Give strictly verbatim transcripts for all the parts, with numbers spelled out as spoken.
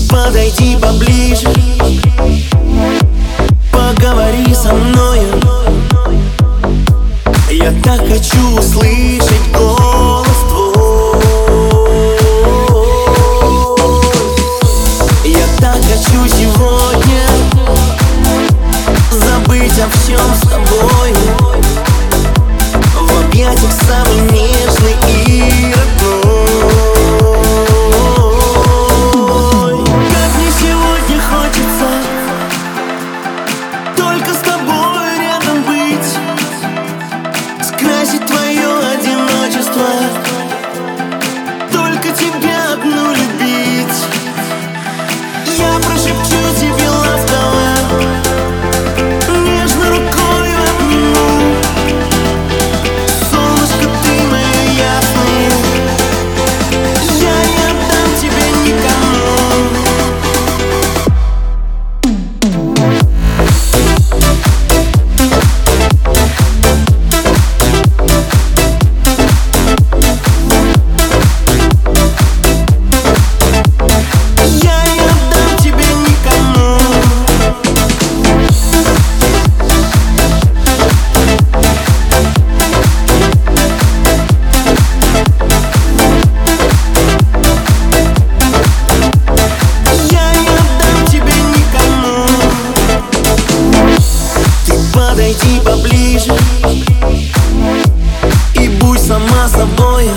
подойди поближе, поговори со мною. Я так хочу услышать голос твой. Я так хочу сегодня забыть о всем с тобой, в объятиях самый нежный и родной. Как мне сегодня хочется только с тобой рядом быть, скрасить твое одиночество, только тебя одну любить. Я прошепчу тебе ласково, нежно рукой обниму. Солнышко, ты мое ясное, я не отдам тебя никому. Подойди поближе и будь сама собой.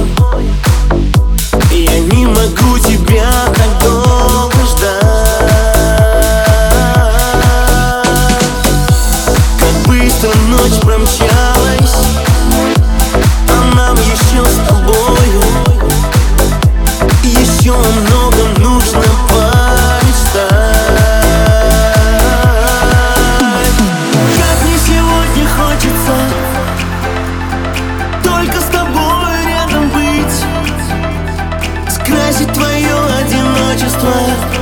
Я не могу тебя так долго ждать. Как быстро ночь промчалась, а нам еще с тобою еще о многом нужно помечтать. Только с тобой рядом быть, скрасить твое одиночество,